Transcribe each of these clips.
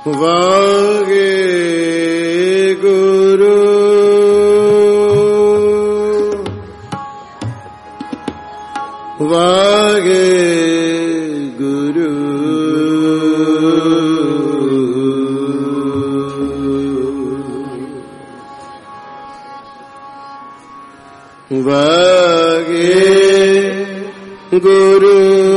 वागे गुरु वागे गुरु वागे गुरु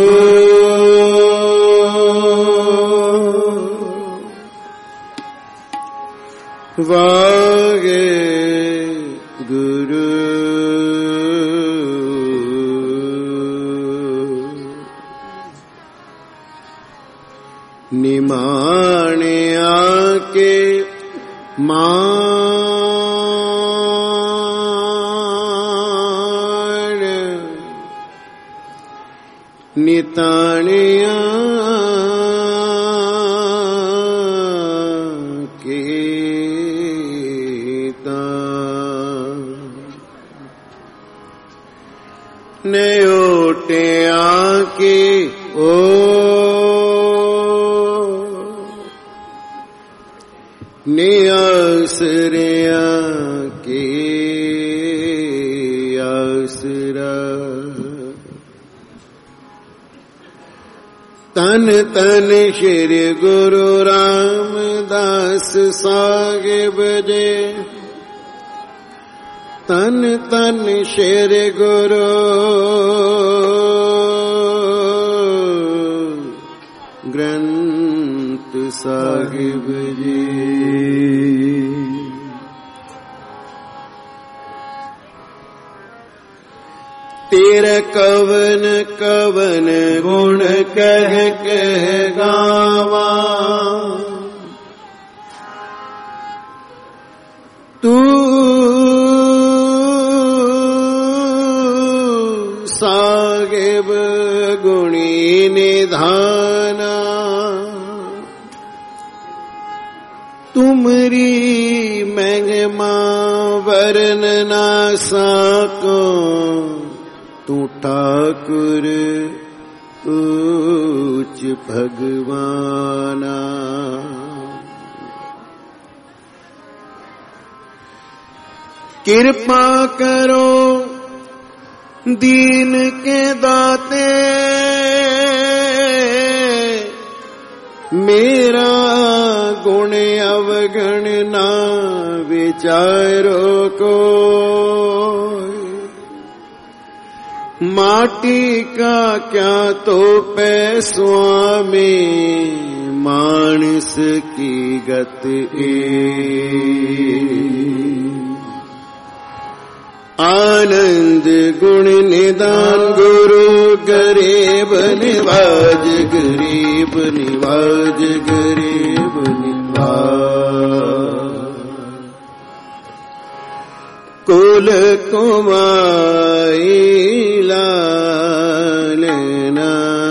वागे गुरु निमाने आके मान नितानिया ने ओटे आके ओ ने आसरे आके आसरा तन तन श्री गुरु रामदास साहिब जी तन तन श्री गुरु ग्रंथ साहिब जी तेरा कवन कवन गुण कह कह गावा तू साहिब गुणी निधाना तुमरी महिमा वरन ना साको तू ठाकुर ऊच भगवाना कृपा करो दीन के दाते मेरा गुण अवगण ना विचारो को माटी का क्या तो पै स्वामी मानस की गत आनंद गुण निदान गुरु गरीब निवाज गरीब निवाज गरीब निवाज कुल कुमाई लालना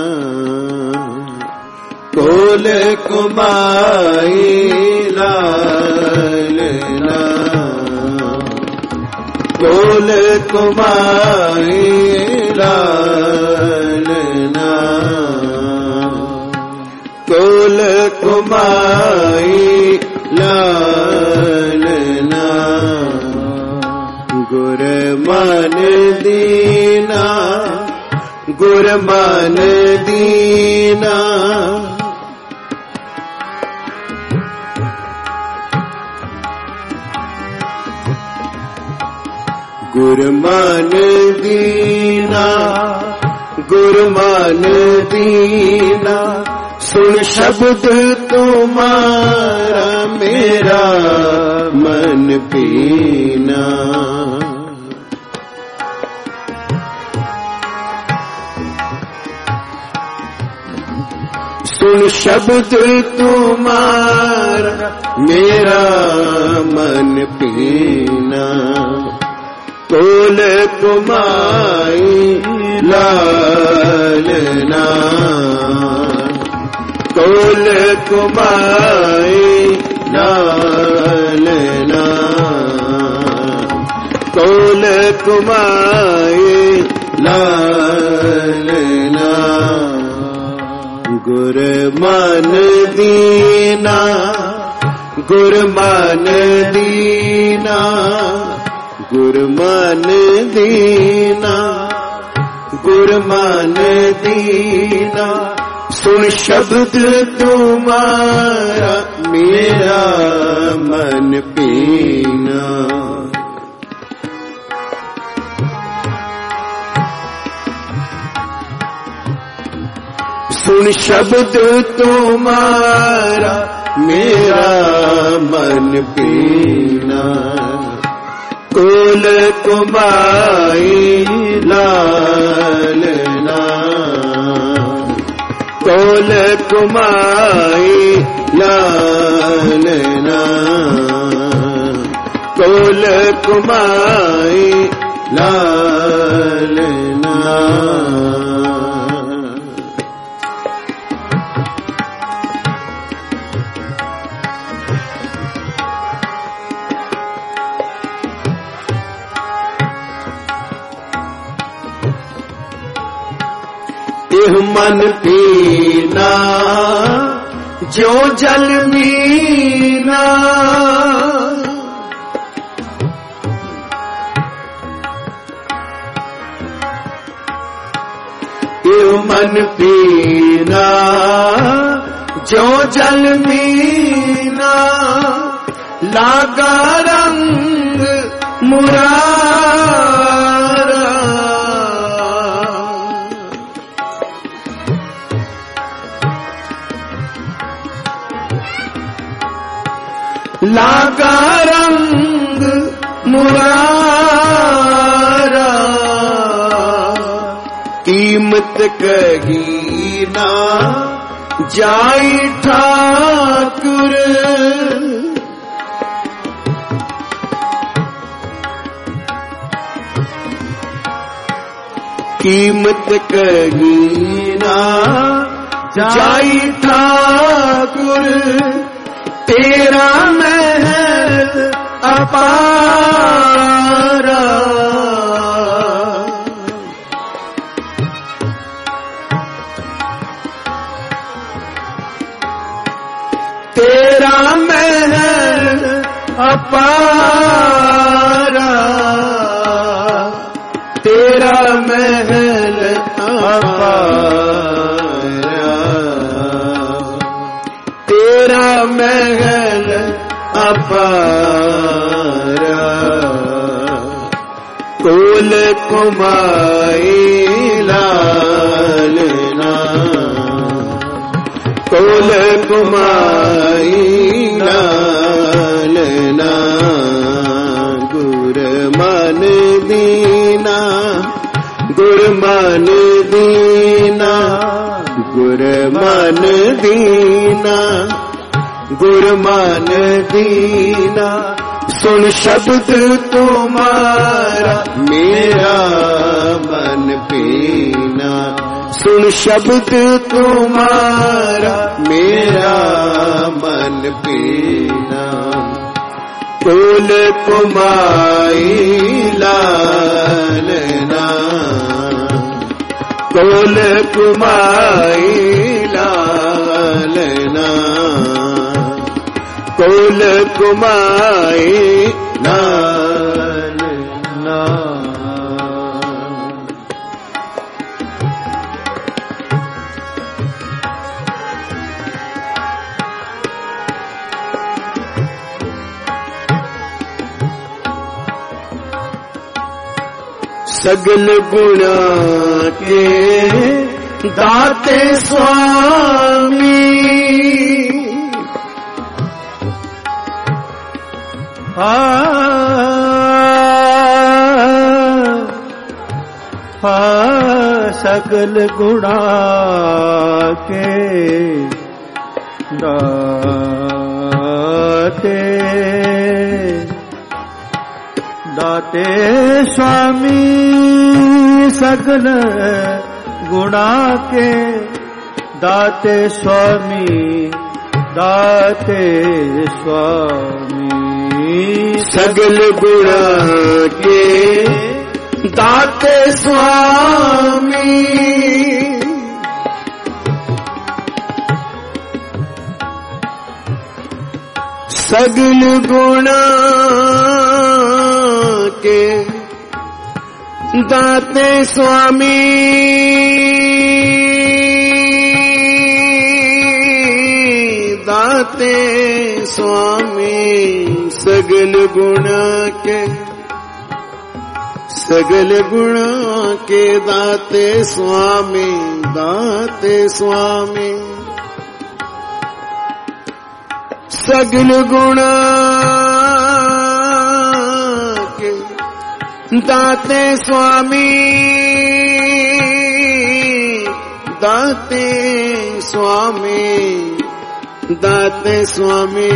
कुल कुमाई लालना कुल कुमाई लालना कुल कुमाई लालना गुर मन दीना गुर मन दीना गुर मन दीना गुर मन दीना सुन शब्द तुम्हारा मेरा मन पीना सुन शब्द तुम्हारा मेरा मन पीना कुल कुमाई लालना कुल कुमाई लालना कुल कुमाई लालना गुर मन दीना, गुर मन दीना, गुर मन दीना, गुर मन दीना। सुन शब्द तुम्हारा मेरा मन पीना। सुन शब्द तुम्हारा मेरा मन पीना। कुल कुमाई लालना, कुल कुमाई लालना, कुल कुमाई लालना। एह मन पीना जो जल मीना, एह मन पीना जो जल मीना। लागा रंग मुरारा, लागा रंग मुरारा। कीमत कही ना जाई ठाकुर, कीमत कही ना जाई ठाकुर। तेरा महल अपारा, तेरा महल अपारा, तेरा महल अपारा, तेरा महल अपारा। कुल कुमाई लालना, कुल कुमाई लालना। गुर मन दीना, गुर मन दीना, गुर मन दीना, गुर मन दीना। सुन शब्द तुम्हारा मेरा मन पीना। सुन शब्द तुम्हारा मेरा मन पीना। कुल कुमाई लालना, कुल कुमाई लालना, कुल कुमाई लालना। सगल गुणा के दाते स्वामी, सगल गुणा के दाते दाते स्वामी। सगल गुणा के दाते स्वामी, दाते स्वामी। सगल गुणा के दाते स्वामी। सगल गुणा के दाते स्वामी दाते स्वामी सगल गुणा के सगल गुणा के दाते स्वामी दाते स्वामी सगल गुणा के दाते स्वामी दाते स्वामी दाते स्वामी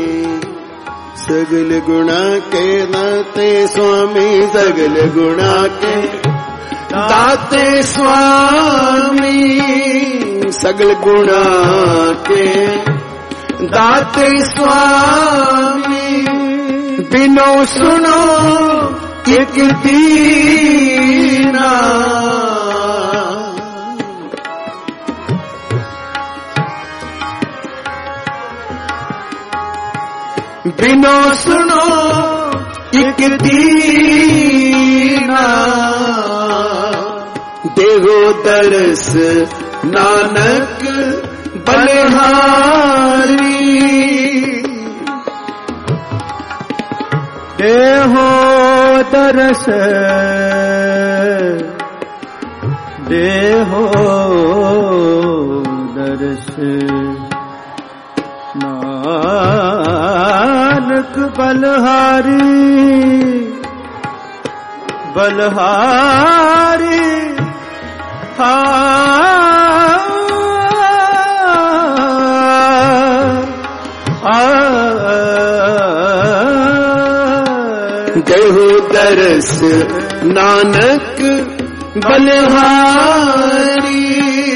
सगल गुणा के दाते स्वामी सगल गुणा के दाते स्वामी सगल गुणा के दाते स्वामी बिनो सुनो एक दीना बिनो सुनो एक दीना देहो दरस नानक बलिहारी देहो दरस देहो दरस नानक बलहारी बलहारी देहो दरस नानक बलहारी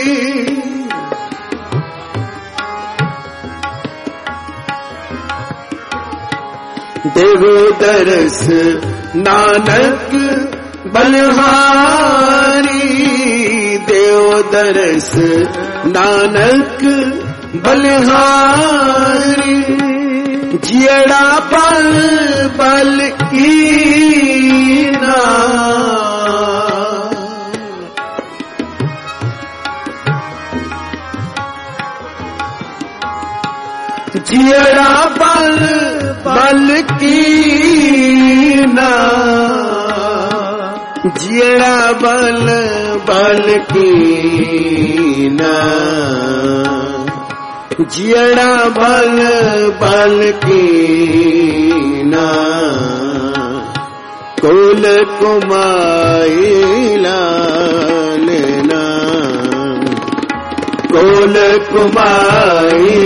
देहो दरस नानक बलहारी देहो दरस नानक बलहारी जियड़ा बल बल कीना जियड़ा बल बल कीना जियड़ा बल बल कीना जियड़ा बल बल कीना कुल कुमाई लालना कुल कुमाई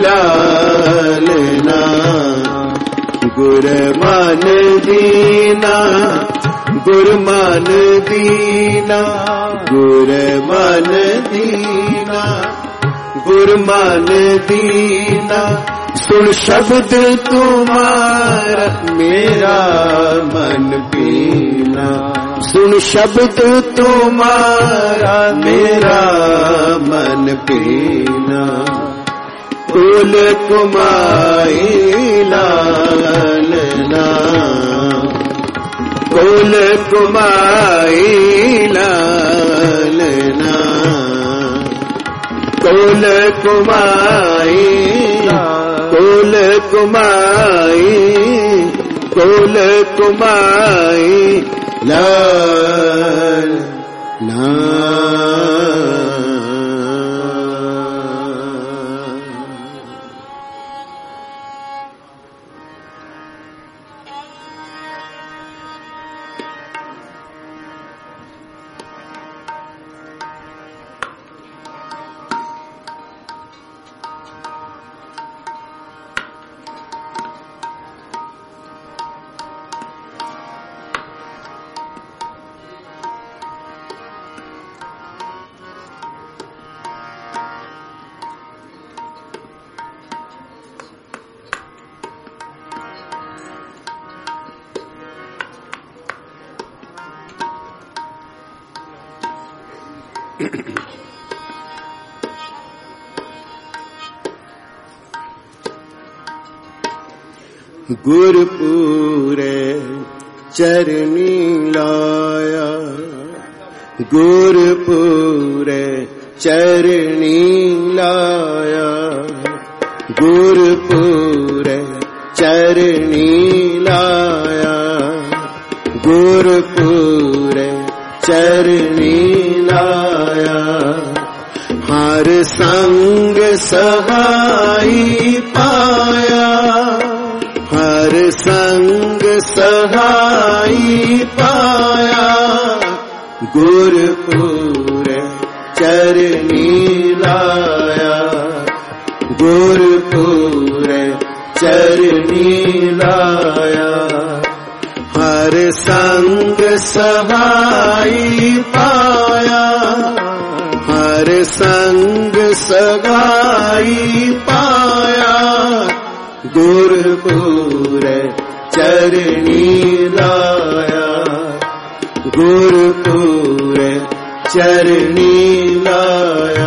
लालना गुर मान दीना गुर मान दीना गुर मान दीना गुर मान दीना सुन शब्द तुम्हारा मेरा मन पीना सुन शब्द तुम्हारा मेरा मन पीना कुल कुमाई लालना कुल कुमाई लालना कुल कुमाई कुल कुमाई कुल कुमाई लालना गुरपुरे चरनी लाया, गुरपुरे चरनी लाया, गुरपुरे चरनी लाया, गुरपुरे चरनी लाया। हर संग सहाई पाया, हर संग सहाई पाया, गुरपुरे चरनी लाया, गुरपुरे चरनी लाया। हर संग सहाई पाया, हर संग सहाई पाया, गुरपुरे चरनी लाया, गुरपुरे चरनी लाया।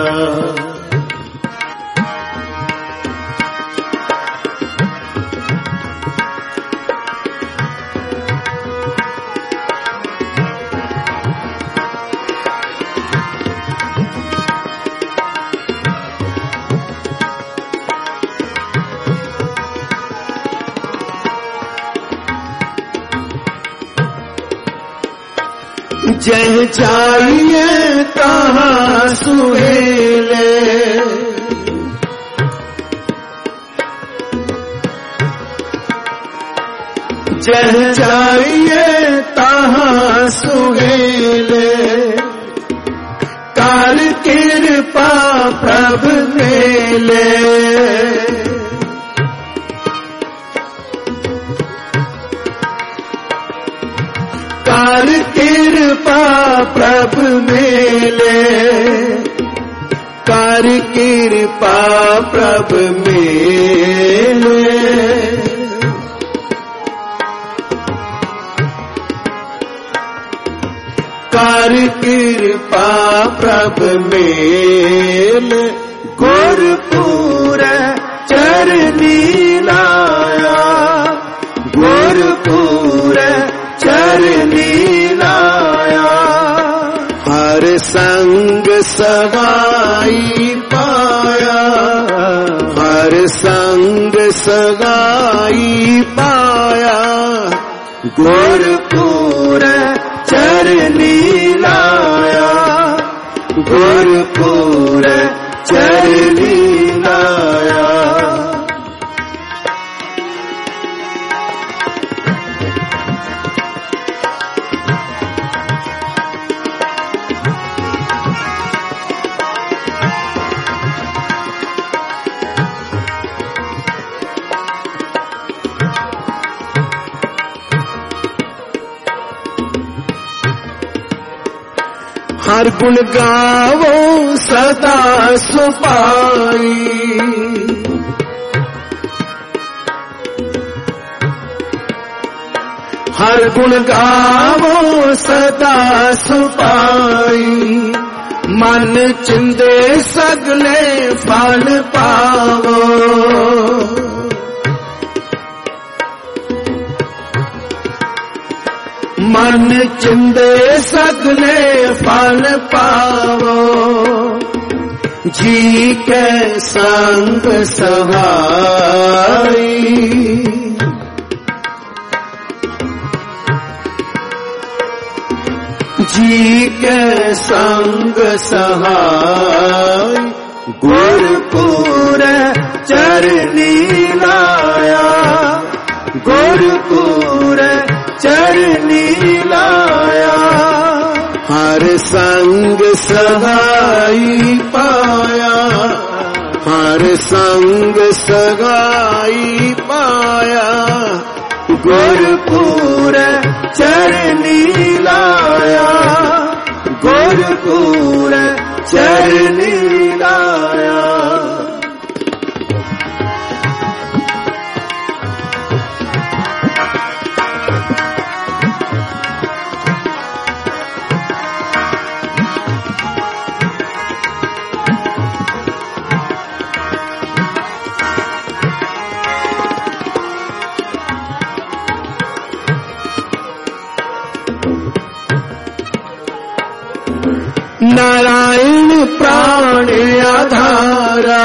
जह जाइए तहाँ सुहेले, जह जाइए तहाँ सुहेले, काल कृपा प्रभ मेले। काल कृपा प्रभ मेले, कार कृपा प्रभ मेले। कार कृपा प्रभ मेले, गुरपुरे चरनी लाया, गुरपुरे चरनी लाया। हर संग सगाई पाया, हर संग सगाई पाया, गुरपुरे चरनी लाया, गुरपुरे चरनी लाया। हर गुण गावो सदा सुपाई, हर गुण गावो सदा सुपाई। मन चिंदे सगले फल पावो, मन चिंदे सगले फल पावो। जी के संग सहाई, जी के संग सहाय, गुरपुरे चरनी लाया, गुरपुरे चरनी लाया। हर संग सहाई पाया, हर संग सहाई पाया, गुरपुरे चरनी लाया, गुरपुरे चरनी लाया। नारायण प्राण आधारा,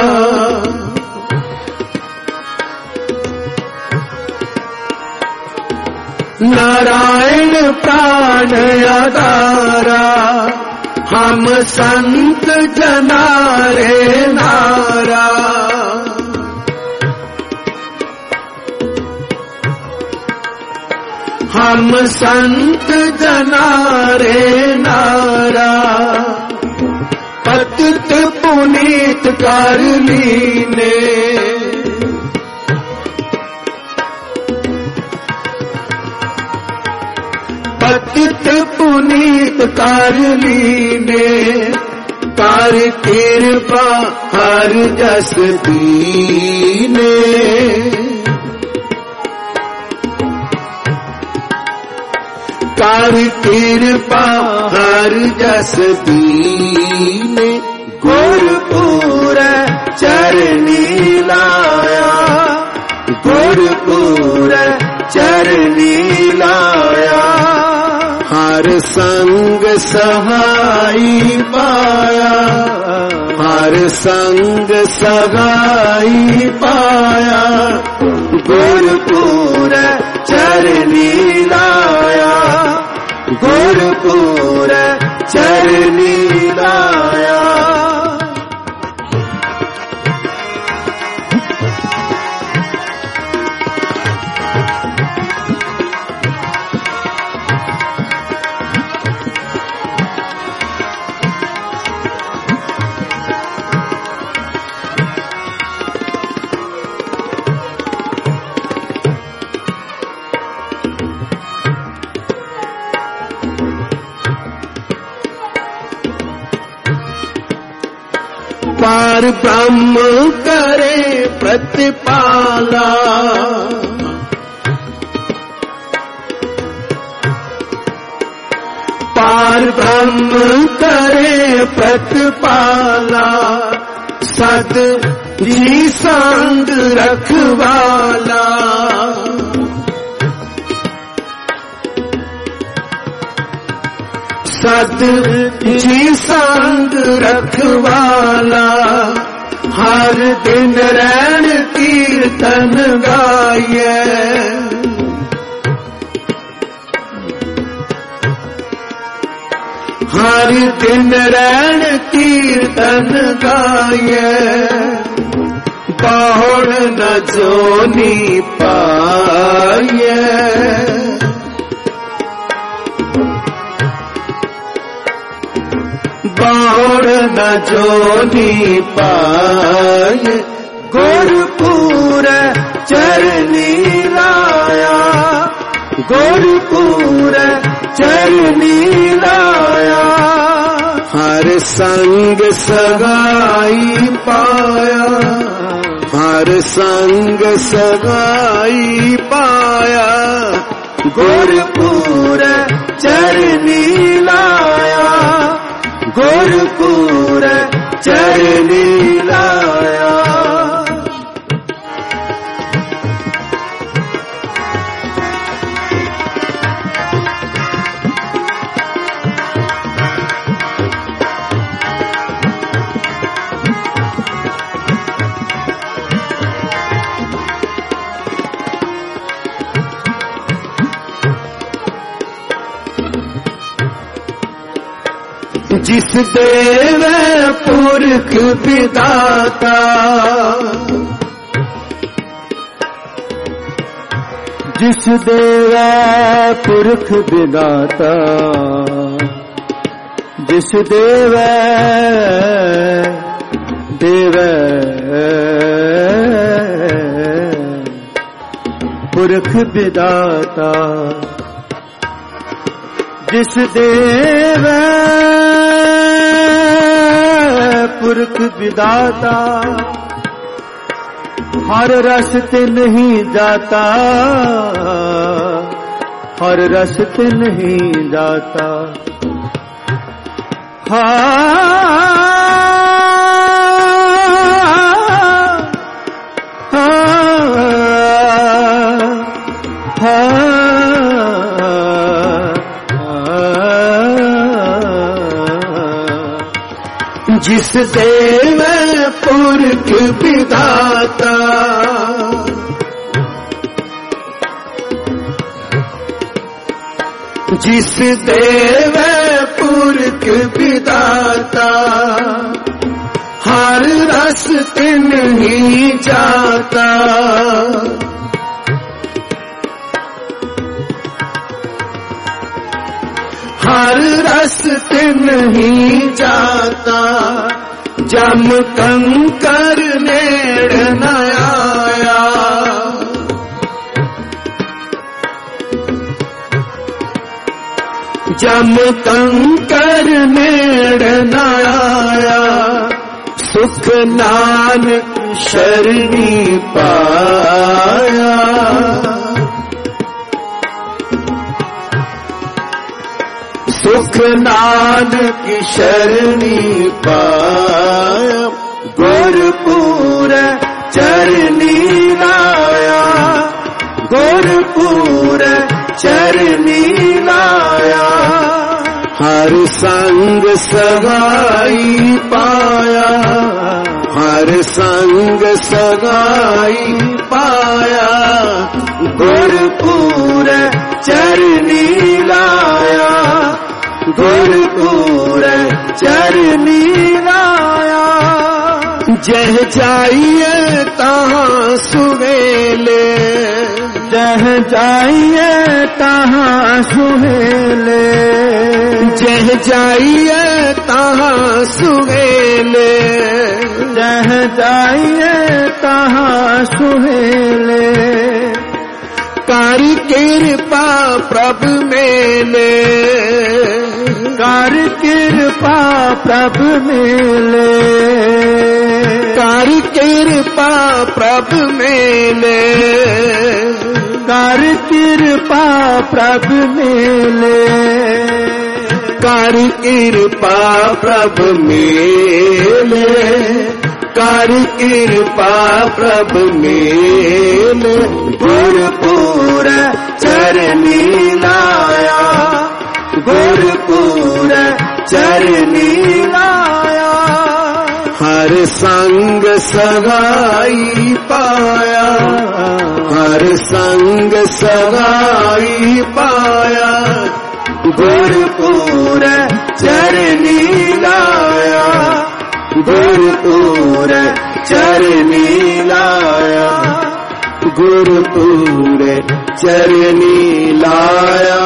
नारायण प्राण आधारा, हम संत जना रे नारा। हम संत जना रे नारा, पतित पुनीत कर लीने, पतित पुनीत कर लीने, कर कृपा हर जस दीने। कर कृपा हर जस दीने, गुरपुर चरनी लाया, गुरपुर चरनी लाया। हर संग सहाई पाया, हर संग सहाई पाया, गुरपुर चरनी लाया, गुरपुर चरनी लाया। पार ब्रह्म करे प्रतिपाला, पार ब्रह्म करे प्रतिपाला, सद जी संग रखवाला। सद जी संग रखवाला, हर दिन रैन कीर्तन गाये, हर दिन रैन कीर्तन गाये। बाहुड़ न जोनी पाये, बाहुड़ न जोनी पाए, गुरपुर चरनी लाया, गुरपुर चरनी लाया। हर संग सगाई पाया, हर संग सगाई पाया, गुरपुर चरनी लाया, गुरपुर चरनी लाया। जिस देव पुरख विदाता, जिस देव पुरख विदाता, जिस देव देव पुरख विदाता, जिस देव पुरख विदाता, हर रस्ते नहीं जाता, हर रस्ते नहीं जाता। जिस देव पुरख विधाता, जिस देव पुरख विधाता, हर रस तिन ही जाता। हर रस तिन ही जाता, जम कंकर नेड़ न आया। जम कंकर नेड़ न आया, सुख नानक शरणी पाया। सुख नानक शरणी पाया, गुरपुर चरनी लाया। गुरपुर चरनी लाया, हर संग सगाई पाया। हर संग सगाई पाया, गुरपुर चरनी लाया। गुरपुर चरनी लाया, जह जाइए तहाँ सुहेले। जह जाइए तहाँ सुहेले। जह जाइए तहाँ सुहेले। जह जाइए तहाँ सुहेले। कर कृपा प्रभु मेले। कर कृपा प्रभु मेले। कर कृपा प्रभु मेले। कर कृपा प्रभु मेले। कर कृपा प्रभु मेले। कर कृपा प्रभु मेले, गुरपुर चरनी लाया। गुरपुर चरनी लाया, हर संग सगाई पाया। हर संग सगाई पाया, गुरपुर चरनी लाया। गुरपुर चरनी लाया। गुरपुर चरनी लाया।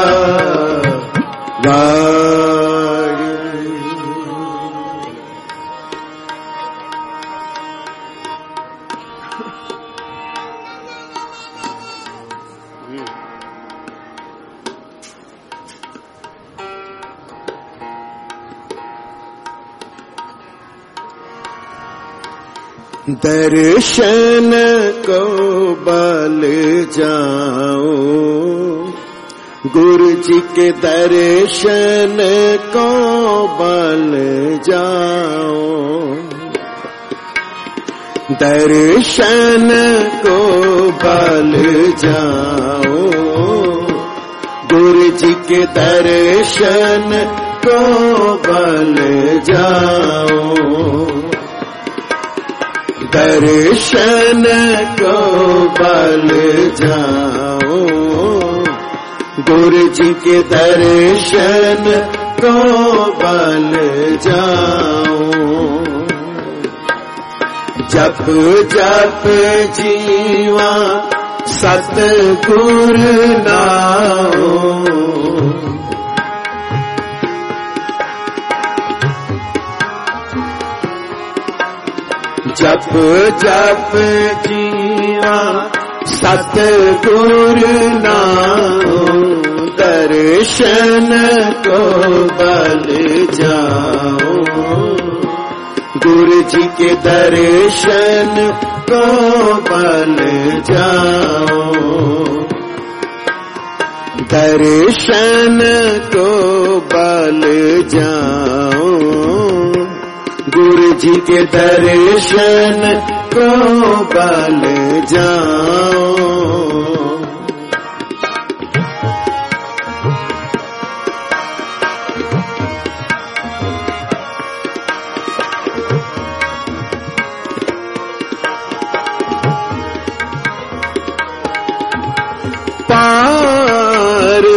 दर्शन को बल जाओ, गुरु जी के दर्शन को बल जाओ। दर्शन को बल जाओ, गुरु जी के दर्शन को बल जाओ। दर्शन को बल जाओ, गुरु जी के दर्शन को बल जाओ। जप जप जीवा सतगुर नाओ। जप जप जीवा सतगुर नाओ। दर्शन को बल जाओ, गुरु जी के दर्शन को बल जाओ। दर्शन को बल जाओ, गुरु जी के दर्शन को बल जाओ।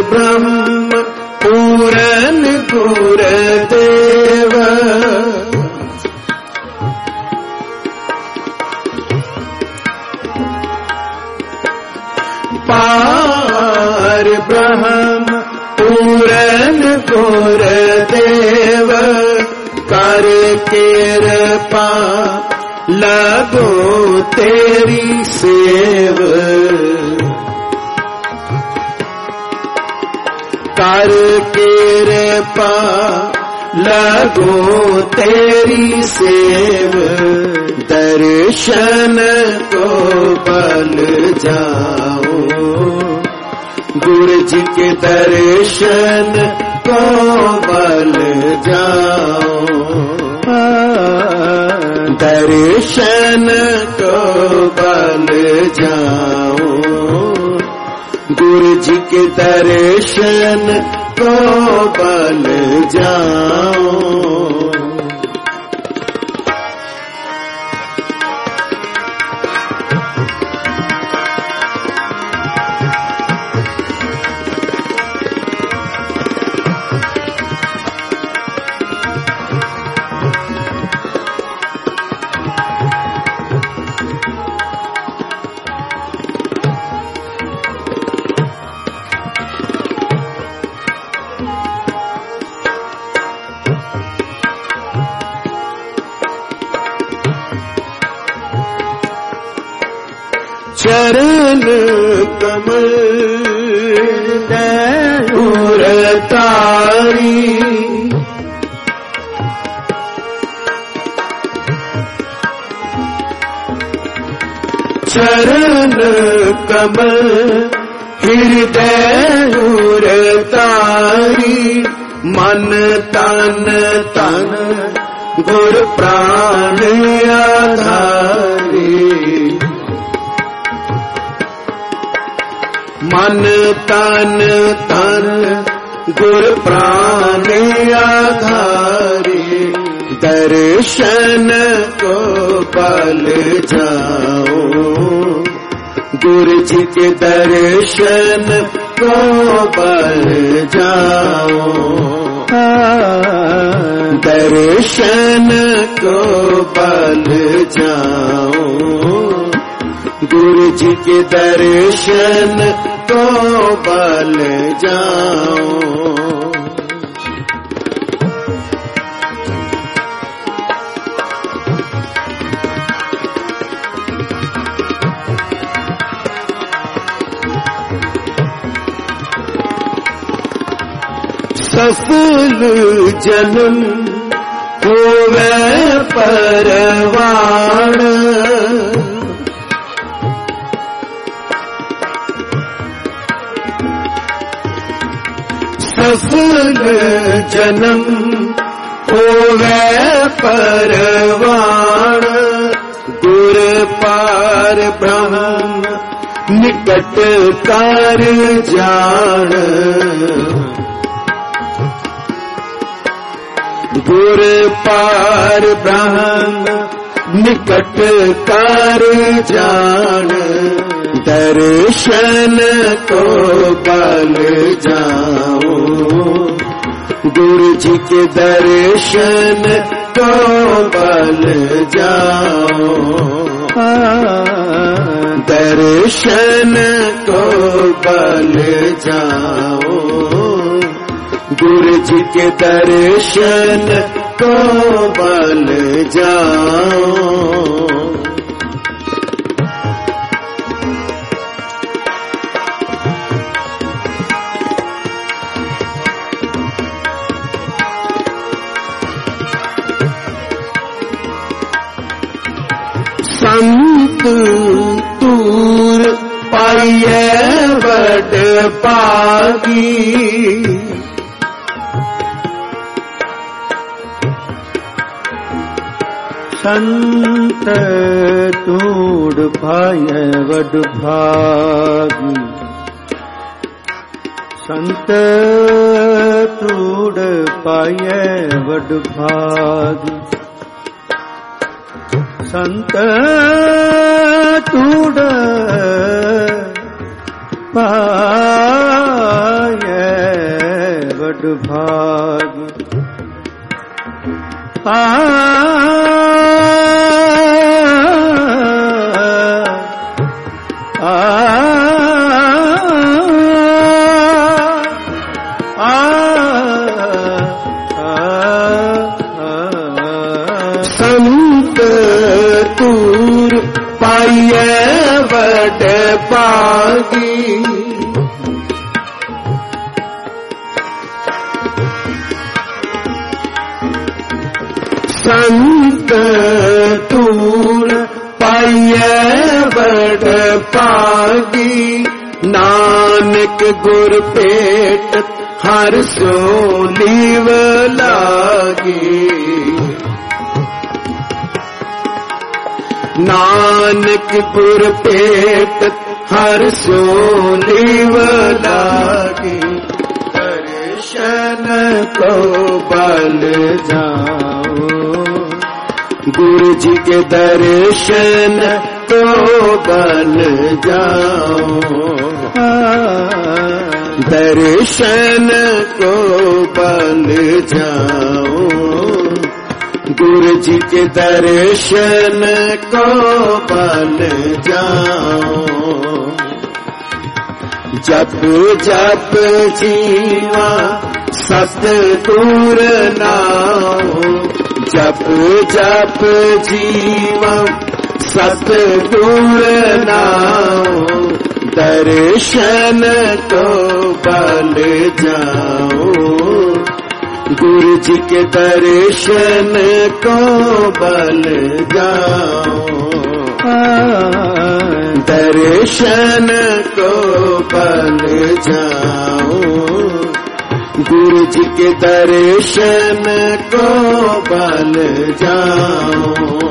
ब्रह्म पूरन गुरुदेव पार ब्रह्म पूरन गुरुदेव कर कृपा लगो तेरी सेव कर कृपा लगो तेरी सेव दर्शन को बल जाओ गुरु जी के दर्शन को बल जाओ दर्शन को बल जाओ गुरु जी के दर्शन को बल जाओ चरण कमल दूर तारी चरण कमल हृदय दूर तारी मन तन तन गुर प्राण आधारी मन तन तन गुर प्राण आधारी दर्शन को बल जाओ गुरु जी के दर्शन को बल जाओ दर्शन को बल जाओ गुरु जी के दर्शन को बल जाओ सफल जन्म होवे परवान सफल जन्म होवे परवान गुर पार ब्रह्म निकट कर जान गुर पार ब्रह्म निकट कर जान दर्शन को बल जाओ गुरु जी के दर्शन को बल जाओ दर्शन को बल जाओ गुरु जी के दर्शन को बल जाओ संत तूर पाइए बड़ पागी संत तूड़ पाए बड़ भागी संत तूड़ पाए बड़ भागी संत तूड़ पाए भाग संत तूर पाइए बड़ पागी संत तूर पाइए बड़ पागी नानक गुर पेट हर सो लीव लागी नानक गुर पेट हर सो लीव लागी दर्शन को बल जाओ गुरु जी के दर्शन को बल जाओ दर्शन को बल जाओ गुरु जी के दर्शन को बल जाओ जप जप जीवा सतगुर नाम जप जप जीवा सतगुर नाम दर्शन को बल जाओ गुरु जी के दर्शन को बल जाओ दर्शन को बल जाओ गुरु जी के दर्शन को बल जाओ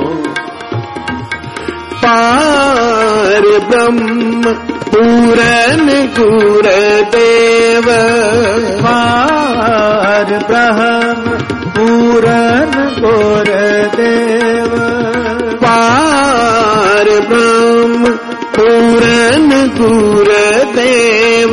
पार ब्रह्म पूरन गुरुदेव पार ब्रह्म पूरन गुरुदेव पार ब्रह्म पूरन गुरुदेव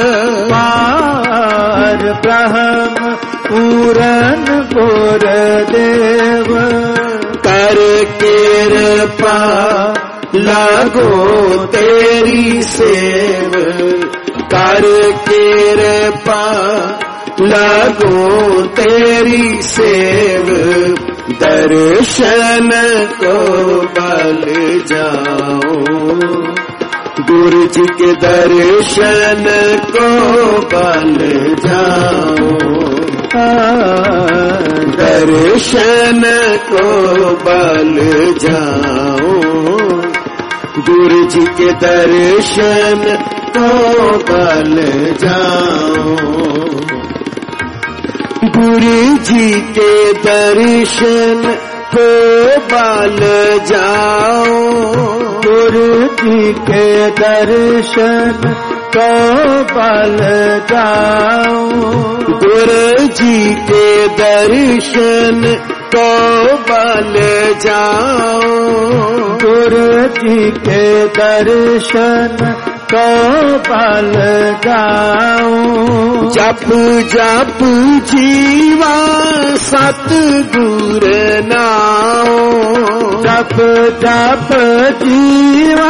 पार ब्रह्म पूरन गुरुदेव कर कृपा लागो तेरी सेव कर कृपा लागो तेरी सेव दर्शन को बल जाओ गुरु जी के दर्शन को बल जाओ दर्शन को बल जाओ गुरु जी के दर्शन को बल जाओ गुरु जी के दर्शन को बल जाओ गुरु जी के दर्शन को बल जाओ गुरु जी के दर्शन को बल जाओ गुरु जी के दर्शन को बल जाओ जप जप जीवा सतगुर नाओ जप जप जीवा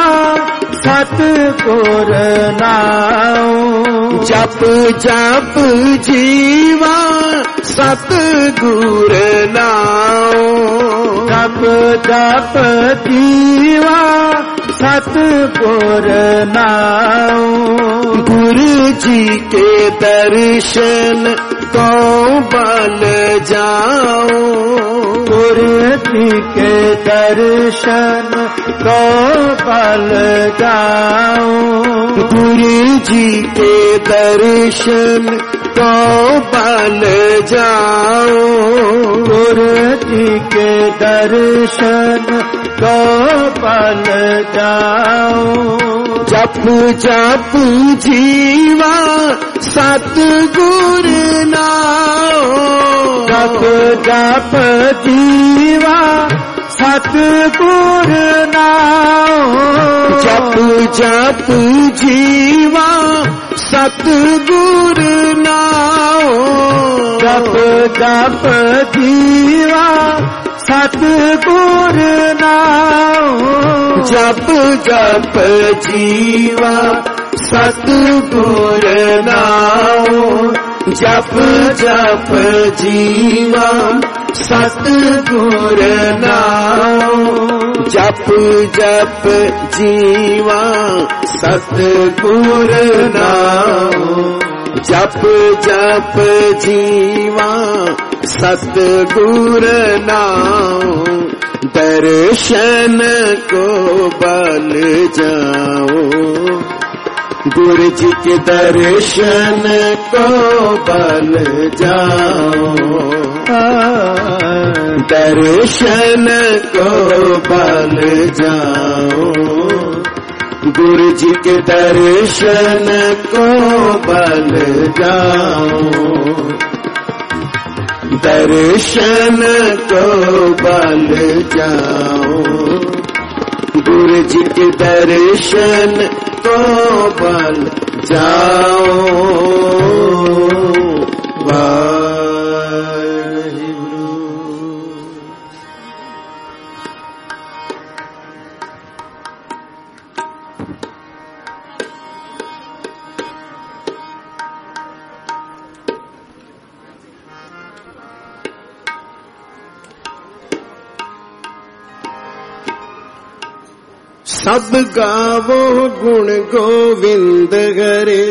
सतगुर नाओ जप जप जीवा सतगुर नाओ जप जप जीवा सतगुर नाओ गुरु जी के दर्शन को बल जाओ गुरु जी के दर्शन को बल जाओ गुरु जी के दर्शन को बल जाओ गुरु जी के दर्शन को बल जाओ जप जप जीवा सतगुर नाओ जप जप जीवा सतगुर नाओ जप जप जीवा सतगुर नाओ जप जप जीवा सतगुर नाम। जप जप जीवा सतगुर नाम। जप जप जीवा सतगुर नाम। जप जप जीवा सतगुर नाम। जप जप जीवा सतगुर नाम। दर्शन को बल जाओ, गुरु जी के दर्शन को बल जाओ। दर्शन को बल जाओ, गुरु जी के दर्शन को बल जाओ। दर्शन को बल जाओ, गुरु जी के दर्शन को बल जाओ। सब गावो गुण गोविंद हरे।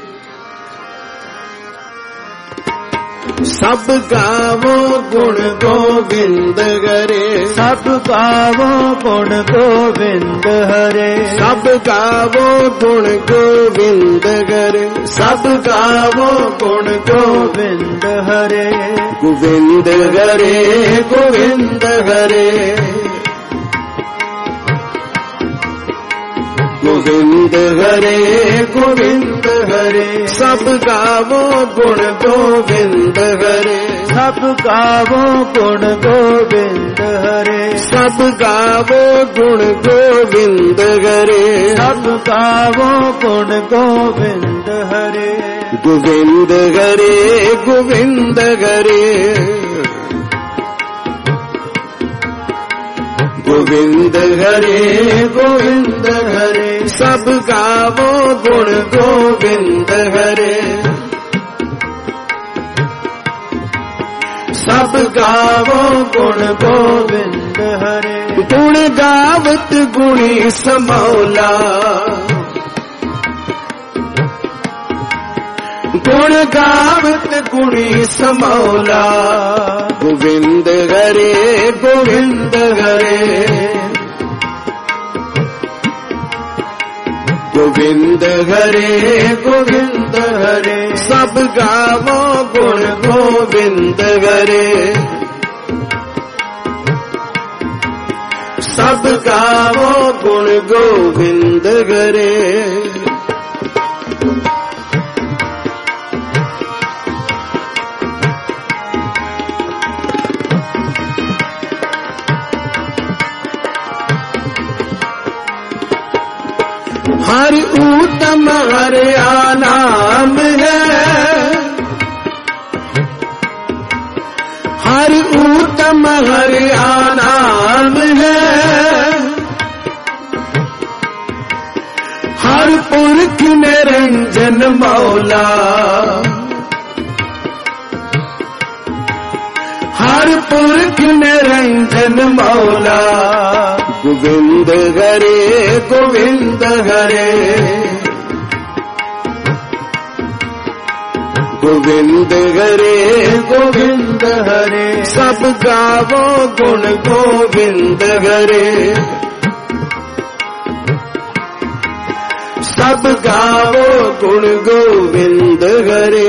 सब गावो गुण गोविंद हरे। सब गावो गुण गोविंद हरे। सब गावो गुण गोविंद हरे। सब गावो गुण गोविंद हरे। गोविंद हरे गोविंद हरे। गोविंद हरे गोविंद हरे। सब गावो गुण गोविंद हरे। सब गावो गुण गोविंद हरे। सब गावो गुण गोविंद हरे। सब गावो गुण गोविंद हरे। गोविंद हरे गोविंद हरे। गोविंद हरे गोविंद हरे। सब गावो गुण गोविंद हरे। सब गावो गुण गोविंद हरे। गुण गावत गुणी समौला। गुण गावत गुणी समौला। गोविंद हरे गोविंद हरे। गोविंद हरे गोविंद हरे। सब गावो गुण गोविंद हरे। सब गावो गुण गोविंद हरे। हरि उत्तम हरिया नाम है। हरि उत्तम हरिया नाम है। हर पुरख निरंजन मौला। हर पुरख निरंजन मौला। गोविंद हरे गोविंद हरे। गोविंद हरे गोविंद हरे। सब गावो गुण गोविंद हरे। सब गावो गुण गोविंद हरे।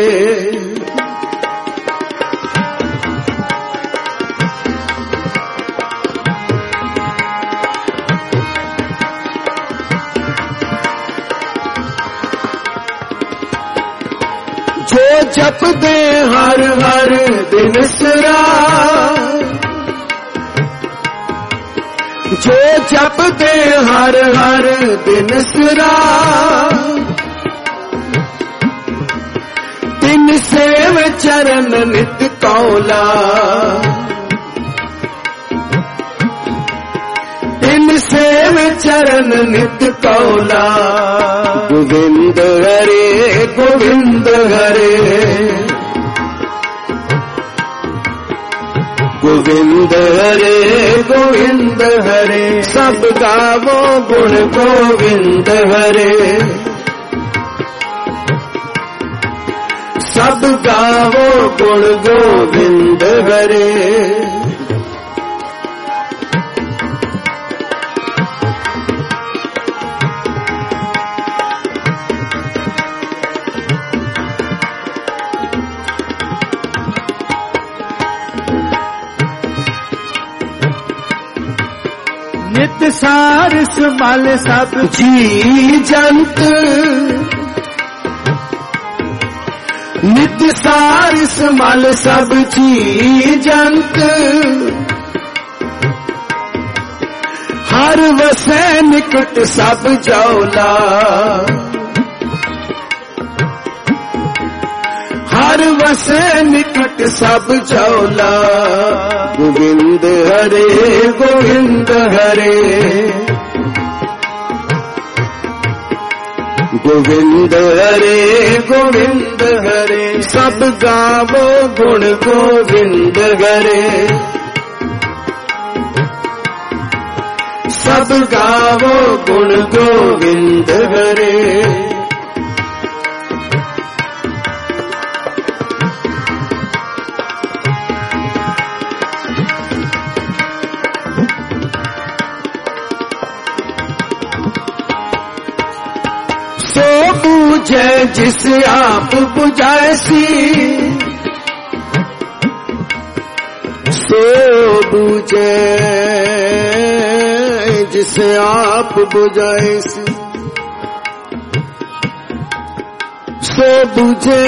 जो जप दे हर हर दिन सिरा। जो जप दे हर हर दिन सिरा। तिन सेव चरण नित कौला, तिन सेव चरण नित कौला। गोविंद हरे गोविंद हरे, गोविंद हरे गोविंद हरे। सब गावो गुण गोविंद हरे, सब गावो गुण गोविंद हरे। नित सारस मल सब जी जंत, नित सारस मल सब जी जंत। हर वसै निकट सब जौला, हर वसै निकट सब जौला। गोविंद हरे गोविंद हरे, गोविंद हरे गोविंद हरे। सब गावो गुण गोविंद हरे, सब गावो गुण गोविंद हरे। बुझे जिस आप बुझाएसी, सो बुझे जिस आप बुझाएसी, सो बुझे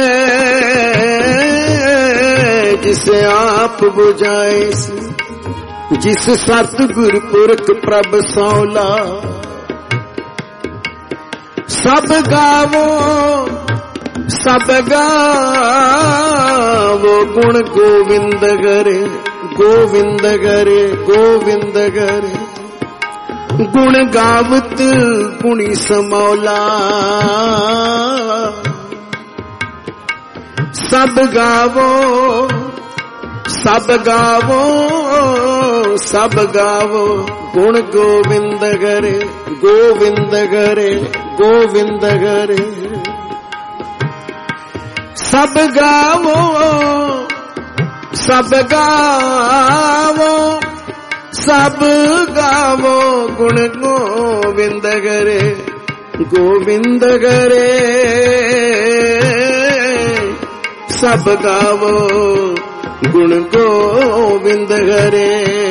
जिसे आप बुझाएसी। जिस सतगुर पुरख प्रभ सौला, सब गावो सब गावो गुण गोविंद हरे, गोविंद हरे गोविंद हरे। गुण गावत गुणी समौला, सब गावो सब गावो सब गावो गुण गोविंद हरे, गोविंद हरे गोविंद हरे। सब गावो सब गावो सब गावो गुण गोविंद हरे, गोविंद हरे। सब गावो गुण गोविंद हरे।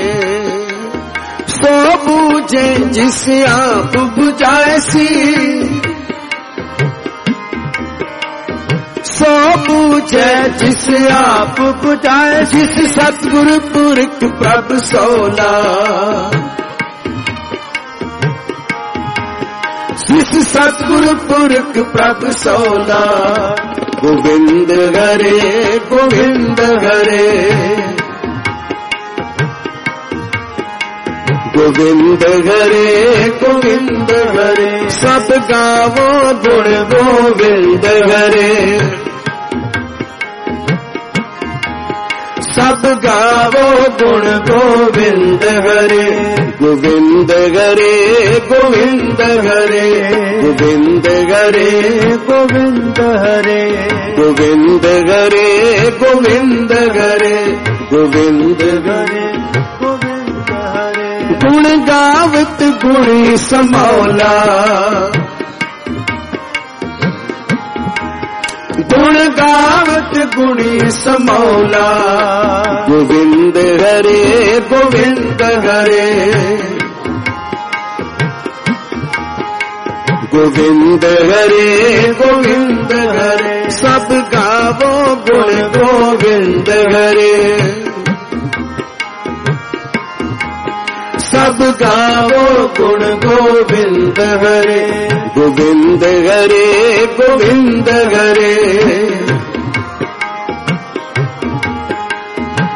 सो बूझे जिस आप बुझाएसी, सो बूझे जिस आप बुझाए। जिस सतगुरु पुरख प्रभ सौला, जिस सतगुरु पुरख प्रभ सौला। गोविंद हरे गोविंद हरे, गोविंद हरे गोविंद हरे। सब गावो गुण गोविंद हरे, सब गावो गुण गोविंद हरे। गोविंद हरे गोविंद हरे, गोविंद हरे गोविंद हरे, गोविंद हरे गोविंद हरे, गोविंद हरे गोविंद हरे। गुण गावत गुणी समौला, गुण गावत गुणी समौला। गोविंद हरे गोविंद हरे, गोविंद हरे गोविंद हरे। सब गावो गुण गोविंद हरे, सब गावो गुण गोविंद हरे। गोविंद हरे गोविंद हरे,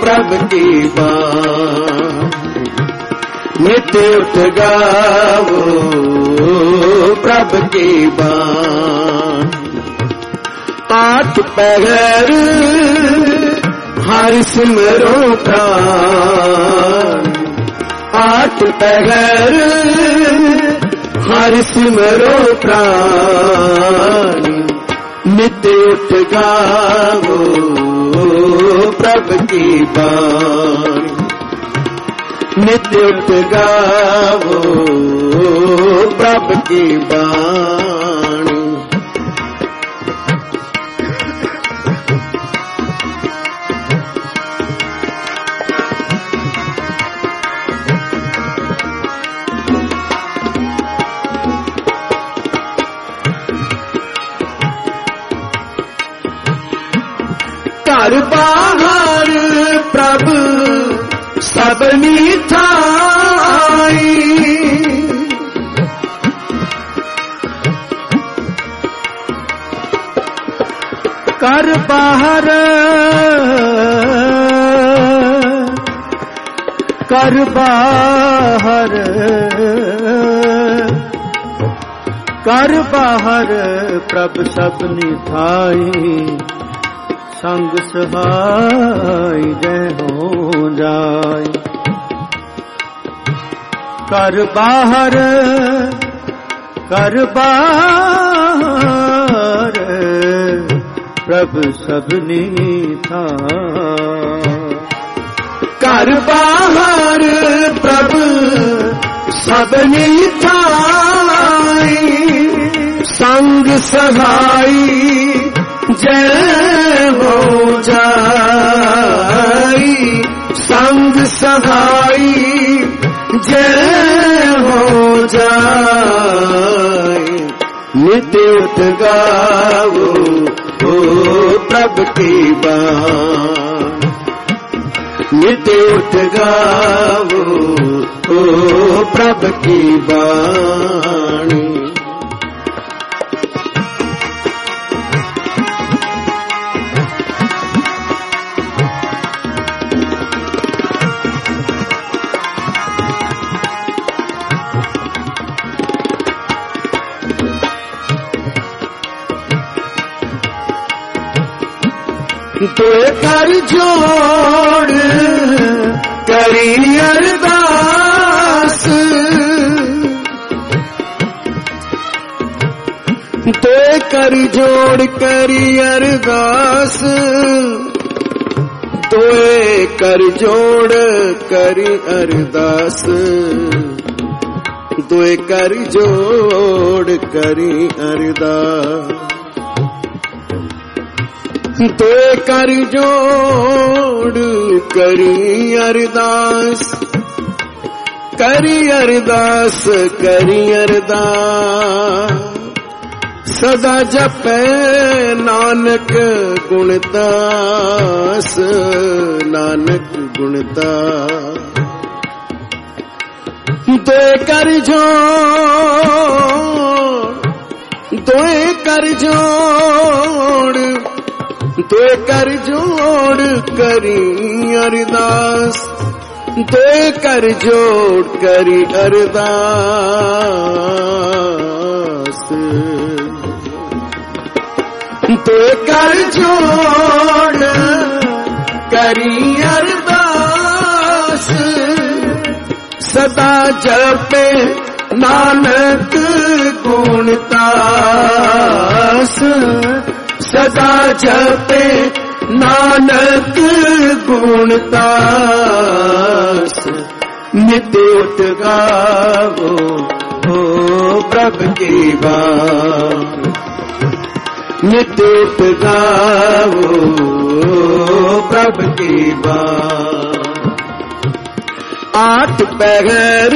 प्रभु की बाणी। नित्य उठ गावो प्रभु की बाणी। आठ पहर हर सिमरो प्राण। आठ पहर हर सिमरो प्राण। नित्य उठ गावो प्रभु की बाणी। नित्य उठ गावो प्रभु की बाणी। घर बाहर प्रभु सबनी थाई। कर बाहर कर बाहर कर बाहर प्रभु सबनी थाई। संग सहाय जय हो जाय। कर बाहर प्रभु सबनी था। कर बाहर प्रभु सबनी थाई। संग सहाय जय हो जाई। संग सहाय जय हो जाई। नित्य उठ गावो प्रभु की बाणी। नित्य उठ गावो प्रभु की बाणी। तो कर जोड़ करी अरदास। तो कर जोड़ करी अरदास। तो कर जोड़ करी अरदास। तो कर जोड़ करी अरदास। तो कर जोड़ करी अरदास। करी अरदास करी अरदास। सदा जपे नानक गुणदास। नानक गुणदास। तो कर जोड़ तो कर जोड़ तो कर जोड़ करी अरदास। तो कर जोड़ करी अरदास। तो कर जोड़ करी अरदास। सदा जपे नानक गुणदास। सदा जपे नानक गुणदास। नित्य उठ गावो प्रभु की बाणी। नित्य उठ गावो प्रभु की बाणी। आठ पहर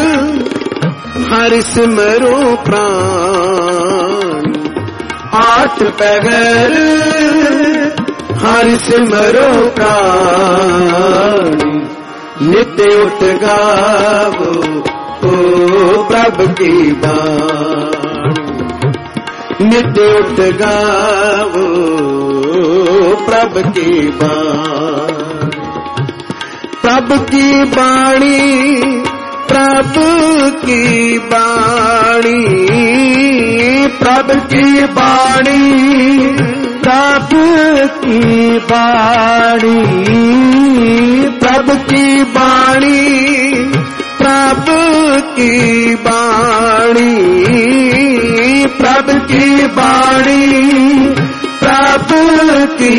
हर सिमरो प्राण। आठ पहर हर सिमरो प्राण। नित्य उठ गावो प्रभु की बाणी। नित्य उठ गावो प्रभु की बाणी। प्रभु की वाणी, प्रभु की वाणी, प्रभु की वाणी, प्रभु की वाणी, प्रभु की वाणी, प्रभु की वाणी, प्रभु की वाणी, प्रभु की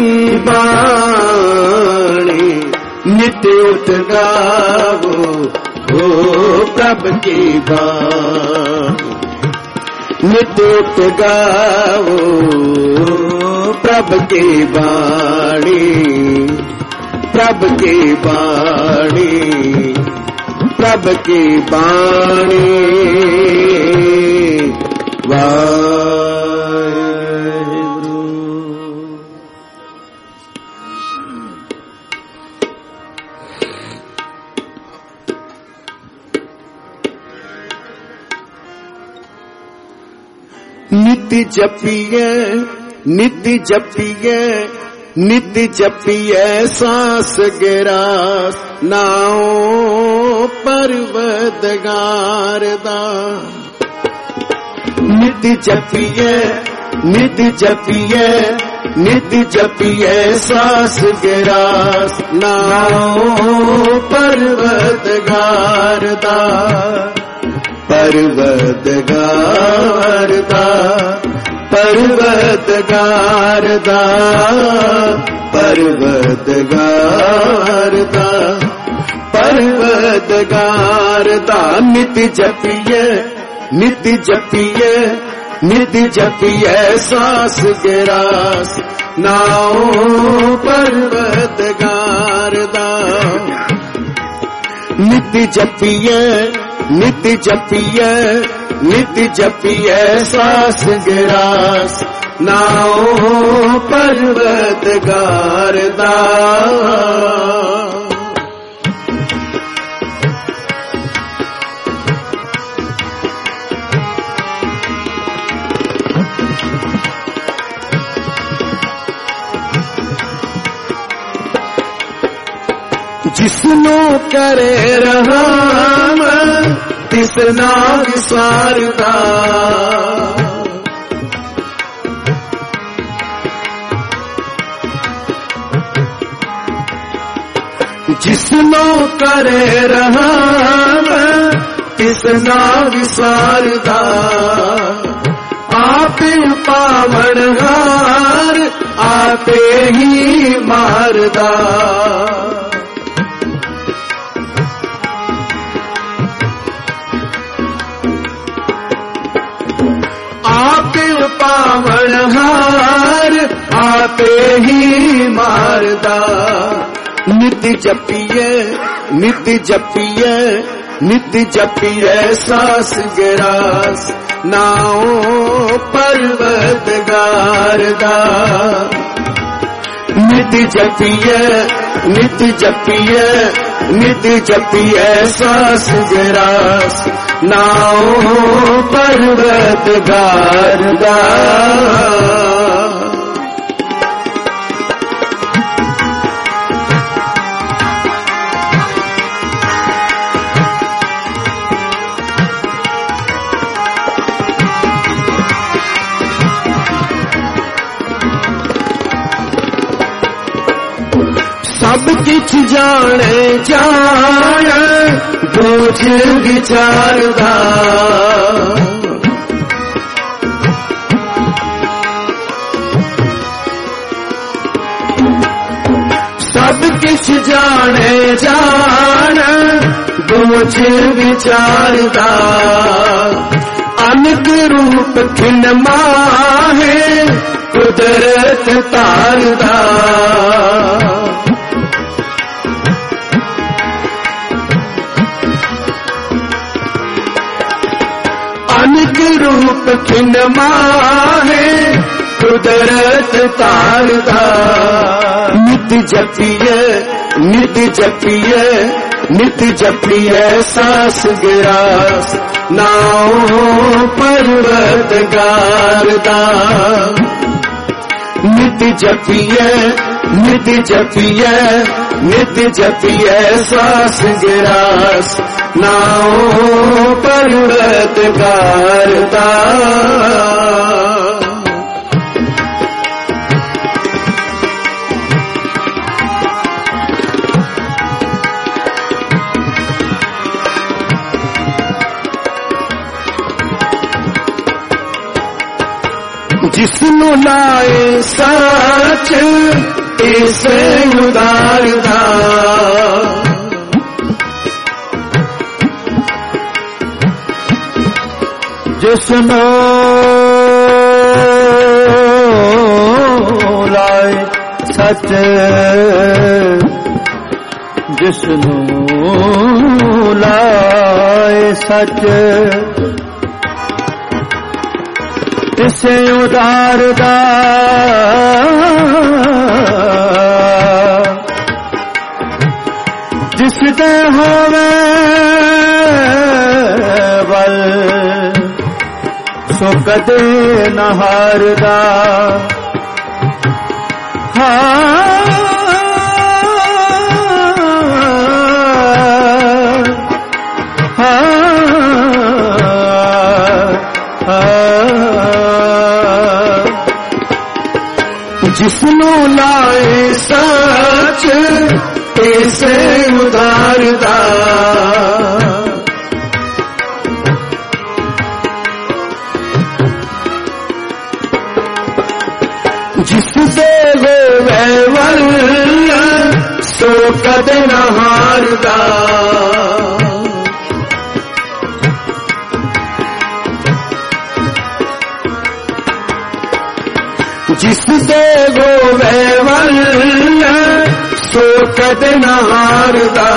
वाणी। नित्य उत गावो हो प्रभु की वाणी, नित्य उत गावो प्रभु की वाणी, प्रभु की वाणी, प्रभु की वाणी। वाहिगुरु। नित्य जपिए, नित्य जपिए, नित्य जपिए सांस गिरास नाओ परवदगार दा। नित्य जपिए, नित्य जपिए, नित्य जपिए सांस गिरास नाओ परवदगार दा, परवदगार दा, परवदगार दा, परवदगार दा, परवदगार दा। नित्य जपिए, नित्य जपिए, नित्य जपिए सांस गिरास नाओ परवदगार दा। नित्य जपिए, नित्य जपिए, नित्य जपिए सांस गिरास नाओ परवदगार दा। जिसनो करे रहाम तिसना विसारदा। जिसनो करे रहाम तिसना विसारदा। आपे पावनहार आपे ही मारदा। आपे पावनहार आपे ही मारदा। नित्य जपिए, नित्य जपिए, नित्य जपिए सांस गिरास नाओ परवदगार दा। नित्य जपिए, नित्य जपिए, नित्य जपिए सांस गिरास नाओ परवदगार दा। सब किछ जाने जान बोझ विचारदा। सब किछ जाने जान बोझ विचारदा। अनक रूप खिन माहे कुदरत तारदा। अनक रूप खिन माहे कुदरत तारदा। नित्य जपिए, नित्य जपिए, नित्य जपिए सांस गिरास नाओ परवदगार दा। नित्य जपिए, नित्य जपिए, नित जपिए सास गिरास नाओ परवतगार दा जिसनु लाए सच इसे उदारदा जिसनु लाए सच जिसनु लाए सच इसे उदारदा जिसदे होवे बल सो कदे न हारदा जिसनु लाए सच इसे उदारदा जिसदे होवे वल सो कदे न हारदा जिसदे होवे वल सो कदे न हारदा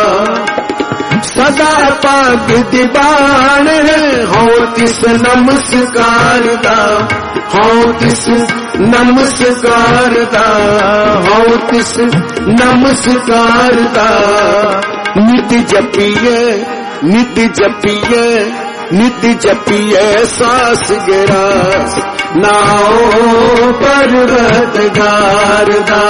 सदा पग दीवान हो तिस नमस्कार दा हो तिस नमस्कार दा हो तिस नमस्कार दा नित जपिए नित जपिए नित जपिए सास गिरास नाओ परवतगार दा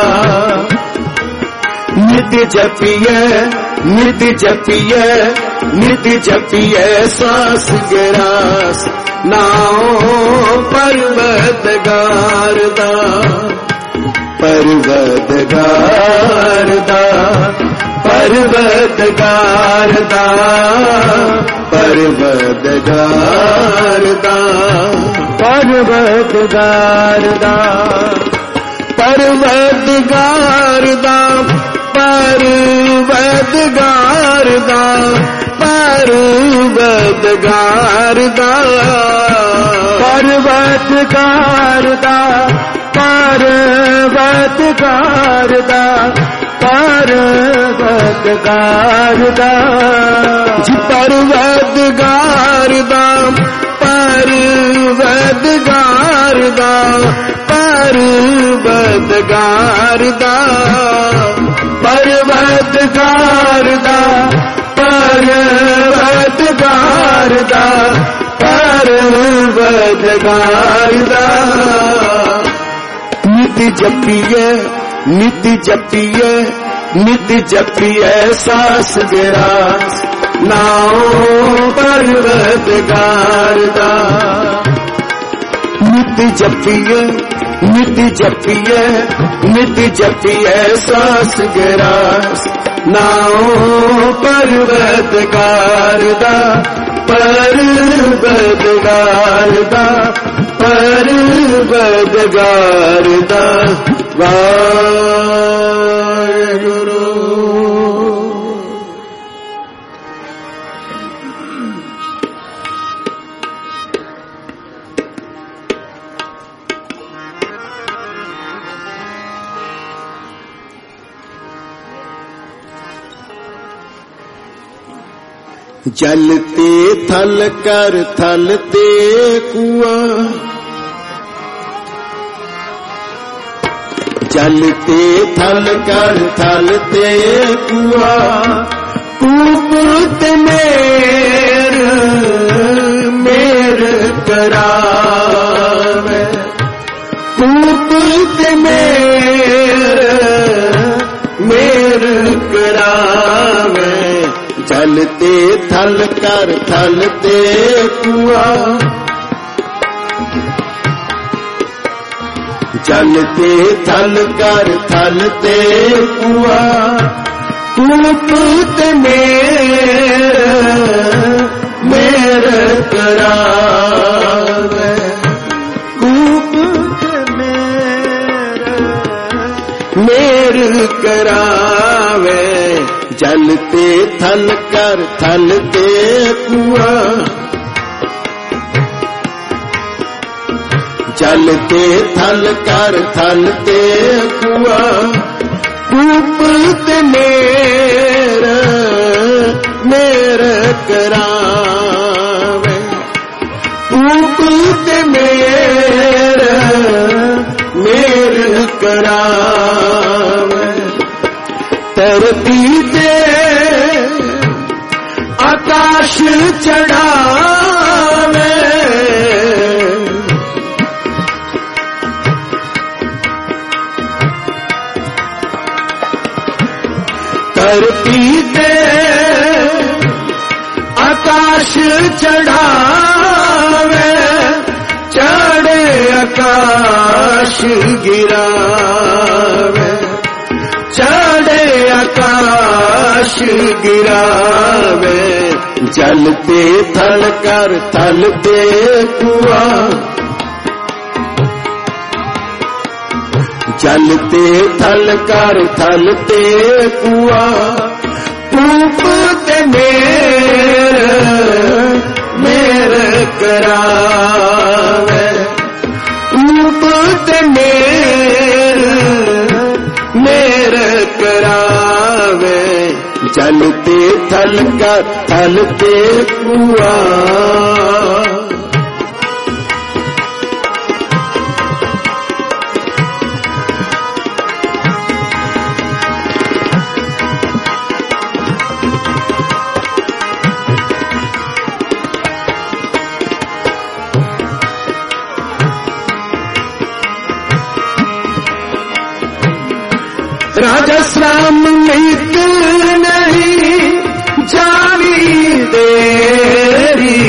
नित जपिए नित जपिए नित जपिए सास गिरास नाओ परवतगार दा परवतगार दा परवतगार दा परवतगार दा परवतगार दा परवतगार दा परवतगार दा परवतगार दा परवतगार दा परवतगार दा परवतगार दा जी परवतगार दा परवतगार दा परवतगार दा परवतगार दा परवतगार दा परवतगार दा नित जपिए नित जपिए नित जपिए सास गिरास नाओ परवतगार दा नित जपिए नित जपिए नित जपिए सास गिरास नाओ परवतगार दा परवतगार दा परवतगार दा वाहेगुरु। जलते थल कर थल ते कुआं जलते थल कर थल ते कुआं कूपत मेर करावे कूपत मेर जलते थल कर थल ते कुआं, जलते थल कर थल ते कुआं, कूप ते मेर करावे, कूप ते मेर करावे, जलते थल कर थल ते कुआं, जलते थल कर थल ते कुआं, कूप ते मेर करावे, कूप ते मेर करावे, धरती ते आकाश चढ़ावे, धरती ते आकाश चढ़ावे, चढ़े आकाश गिरावे, चढ़े आकाश गिरावे, जलते थल कर थल ते कुआं, जलते थल कर थल ते कुआं, कूप ते मेर करावे, कूप ते मेर करावे, जलते थल कर थल ते कुआं। राजश्राम मित नहीं जानी देरी,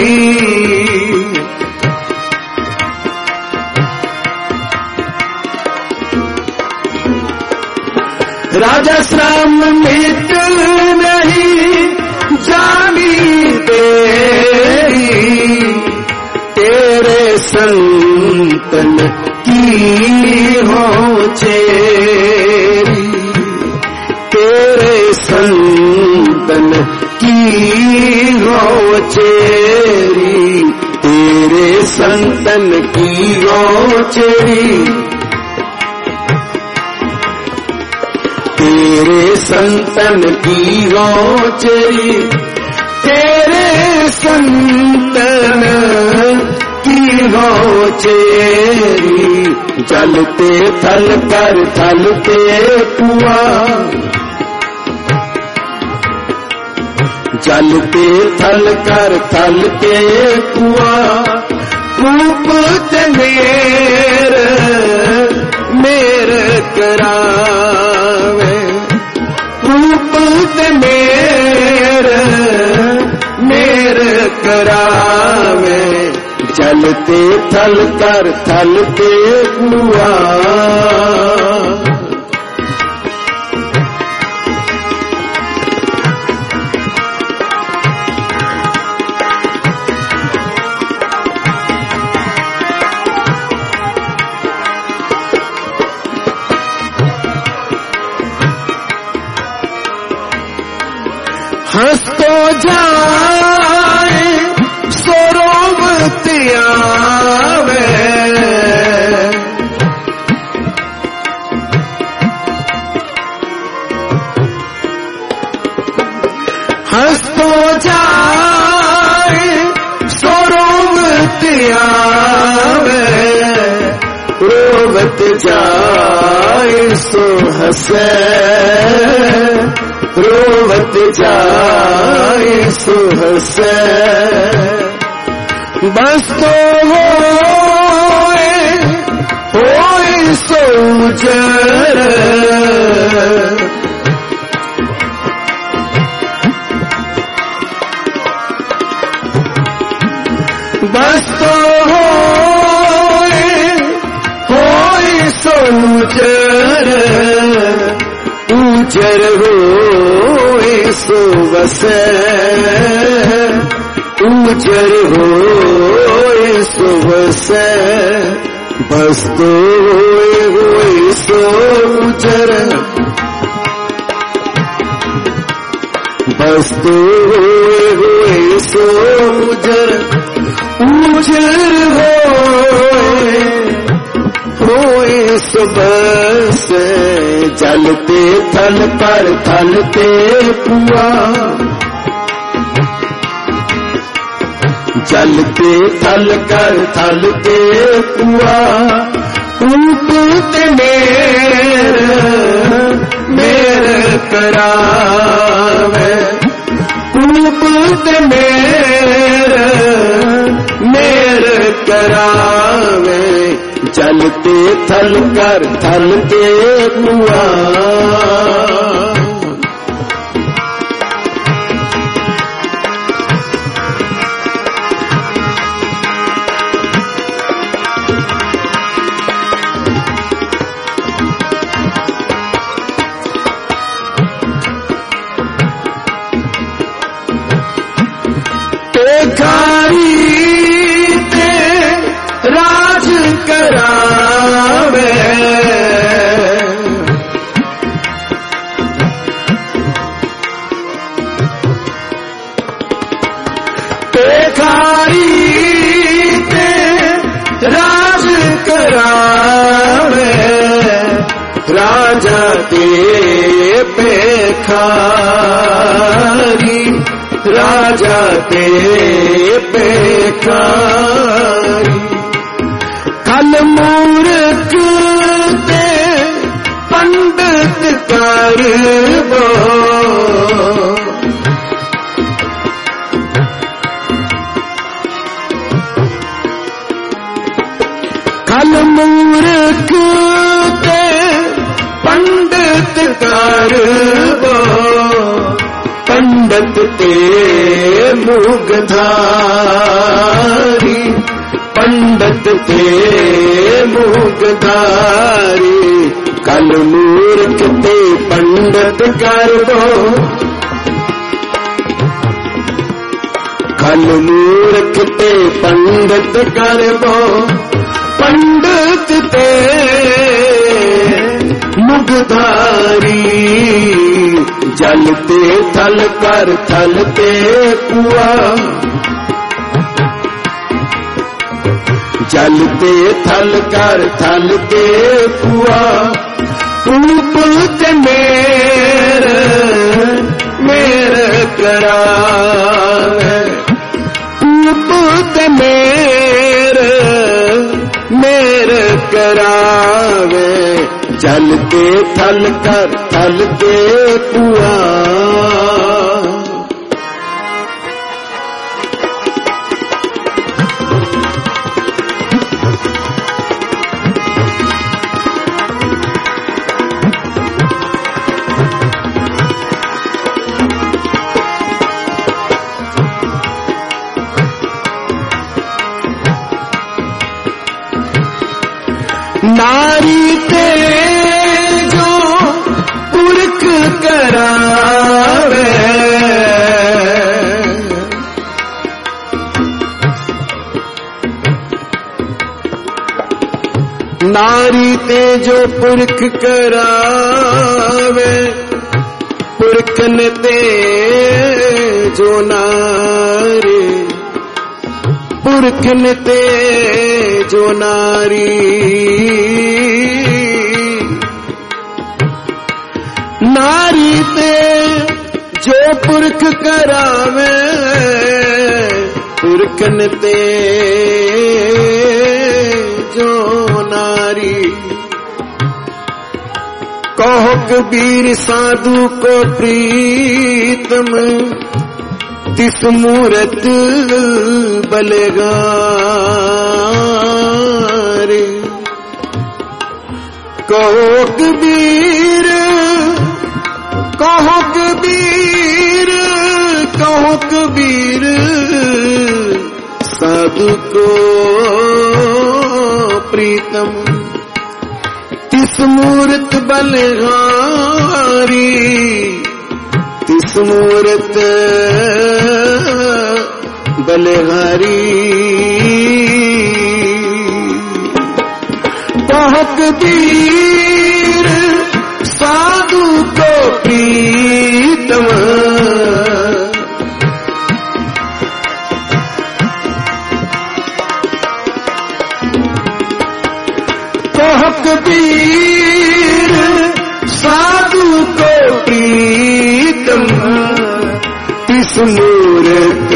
राजश्राम मित नहीं जानी देरी, तेरे संतन की हो चेरी, तेरे संतन की हो चेरी, तेरे संतन की हो चेरी, तेरे संतन की हो चेरी, तेरे संतन की हो चेरी, जलते थल कर थल ते कुआं, जलते थल कर थल ते कुआं, कूप ते मेर करावे, कूप ते मेर करावे, जलते थल कर थल ते कुआं। हंस तो जाए सरोवत आवे, हंस तो जाए सरोवत आवे, रोवत जाए सो हंसे, रोवत जाए सो हंसे, बस तो होए सो उजर, उजर होए सो बसे, उजर होए सो बसे, बस तो होए सो उजर, बस तो होए सो उजर, उजर होए सो बसे, जलते थल पर थलते कुआ, जलते थल कर थलते कुआ, ऊपते मेरे करावे, ऊपते मेरे करावे, जलते थल कर थलते कुआ। राज करावे, पेखारी ते राज करावे, राजा ते पेखारी, राजा ते पेखारी, कल मूर्ख ते पंडित करबो, कल मूर्ख ते पंडित करबो, पंडित ते मुगधारी, पंडित ते मुगधारी, कल मूर्ख ते पंडित करबो, कल मूर्ख ते पंडित करबो, पंडित ते मुगधारी, जलते थल कर थलते कुआ, जलते थल कर थलते कुआ, ऊपते मेरे करावे, ऊपते मेरे करावे, जलते थल कर थलते कुआ। नारी ते जो पुरख करावे, नारी ते जो पुरख करावे, पुरखन ते जो नारी, पुरखन ते जो नारी, नारी ते जो पुरख करावे, पुरखन ते जो नारी, कहो कबीर साधु को प्रीतम, तिस मूरत बलगारे, कहो कबीर, कहो कबीर, कहो कबीर, साधु को प्रीतम, तिस मूरत बलिहारी, तिस मूरत बलिहारी। कहो कबीर साधु को प्रीतम, कहो कबीर साधु को प्रीतम, तिस मूरत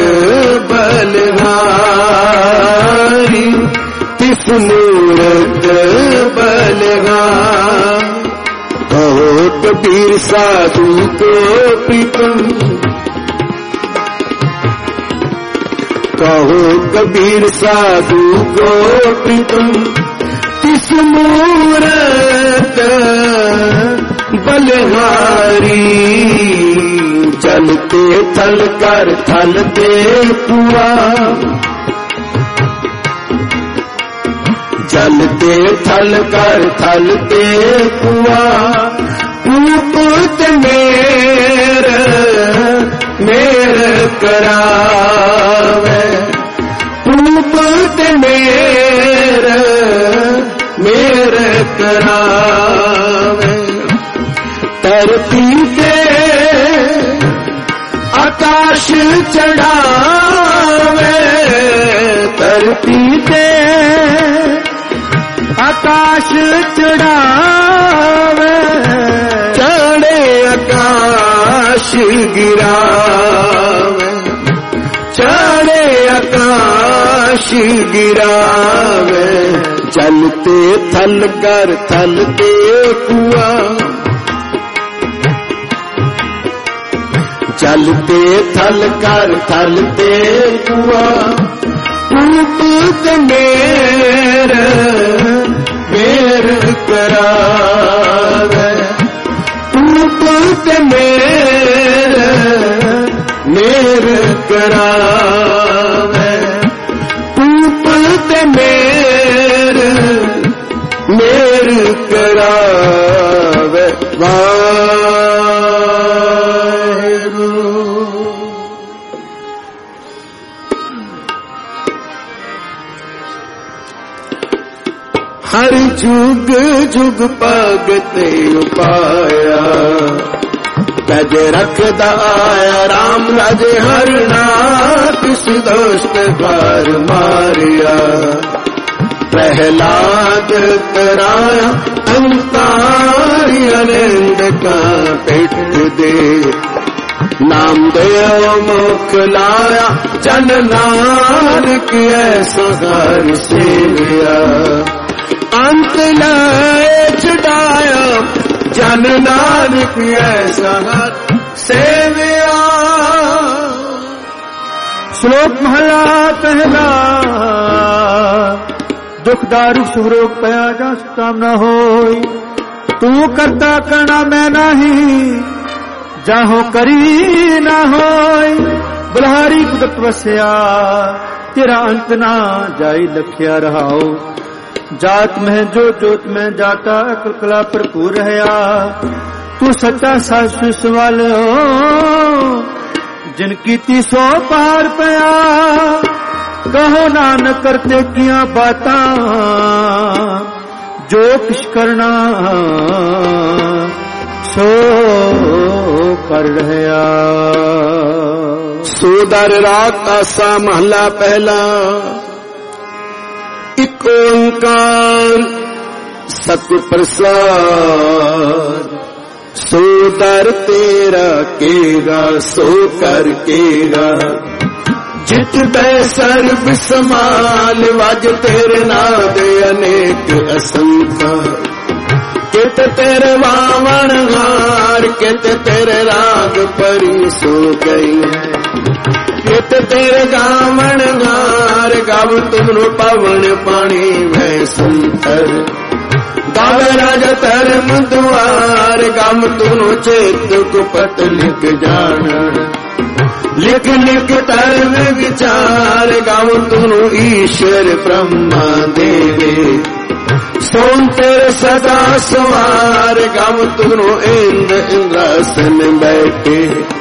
बलिहारी, तिस मूरत बलिहारी। कहो कबीर साधु को प्रीतम, कहो कबीर साधु को प्रीतम, तिस मूरत बलिहारी। चलते थल कर थलते कुआ, चलते थल कर थलते कुआ। पूत मेर करावे, पूत मेर करावे। धरती पे आकाश चढ़ावे, धरती पे आकाश चढ़ावे। चढ़े आकाश गिरावे, चढ़े आकाश गिरावे। चलते थल कर थलते कुआ, चलते थल कर थलते कुआ। पूत मेर करावे, पूत मेर करावे। पूत मेर करावे। हर जुग जुग भगते उपाया, तज रखदा आया राम राजे हर नाथ। तिस दुष्ट बार मारिया, प्रहलाद कराया अंतारी। अनंद का पेट दे नाम देव मुख लाया। जन नानक ऐसा हर सेविया, अंत लाए छुड़ाया। जन नानक ऐसा हर सेविया। श्लोक महला पहला। दुख दारुक सुख रोग पया जा काम न होई। तू करता करना मैं नहीं, जाहो करी ना होई। बलहारी कुदरत वस्या, तेरा अंत ना जाई लखिया रहाओ। जात में जो जोत में जाता कला भरपूर रहया। तू सच्चा सासु सवाल हो, जिनकी 300 पार पया। कहो नानक करते किया बातां, जो किश करना सो कर रहया। सोदर रात आसा महला पहला। एक ओंकार सत्य प्रसाद। सो दर तेरा केगा सो कर केगा। जित बै सर्ब समाल वज तेरे नाद अनेक असंख्य। कित तेरे वावण हार कित तेरे राग परी सो गई है। कित तेरे गावण हार गाव तुमरो पवन पानी में संतर। गावे राजा धर्म द्वार गाम तुनो चेत गुपत लिख जान। लिख लिख धर्म विचार गाव तुनो ईश्वर ब्रह्मा देवे। सोन तेरे सदा सवार गम तुनो इंद्र इंद्रासन बैठे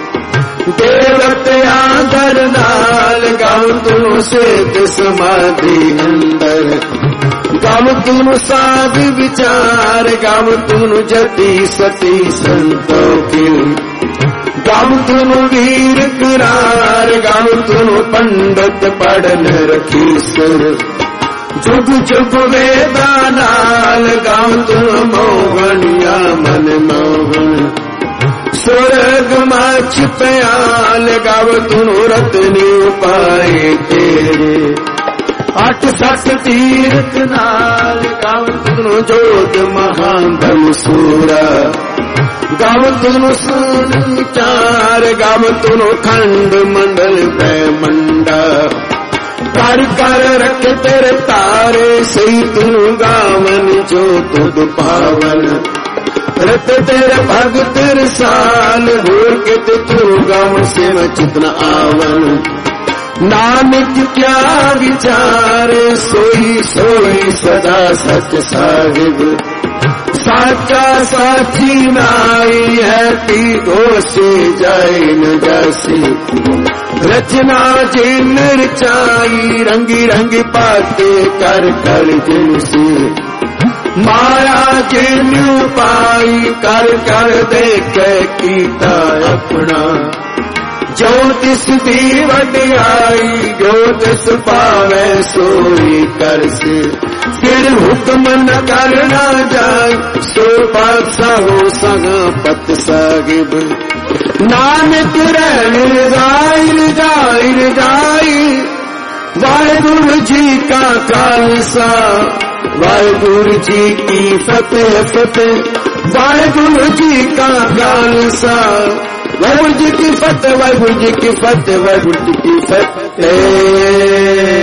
देवते आदर नाल गम तुनो सिद्ध समाधि अंदर गम तुनो साध विचार गम तुनो जति सती संतोखी गम तुनो वीर करार गम तुनो पंडित पढ़न रखी सुर जुग जुग वेदा नाल गम तुनो मोहनिया मन मोहन स्वर्ग मछ प्याल गव तुनो रतनी उपाय तेरे अठ सठ तीर्थ नाल गव तुनो जोत महाधम सूरा गव तुनो सोन चार गव तुनो खंड मंडल मंडा कर कर रख तेरे तारे सही तुनु गावन जो तुद पावन रत तेरे भगत रसाल होर के तू गाँव से चितना आवन नानक क्या विचार सोई सोई सदा सच साहिब साचा साची नाई है ती गो से जाए न जासी रचना जिन रचाई रंगी रंगी पाते कर कर जिनसे माया जिन पाई कर कर देख कीता अपना जो तिस दी वडियाई जो तिस पावे सोई कर से फिर हुक्म न करना जाए सो बादशाह हो सगा पत साहिब नानक रहन रजाई वाहिगुरु जी का खालसा वाहिगुरु जी की फतेह फतेह वाहिगुरु जी का खालसा वाहिगुरु जी की फतेह वाहिगुरु जी की फतेह वाहिगुरु जी की फतेह।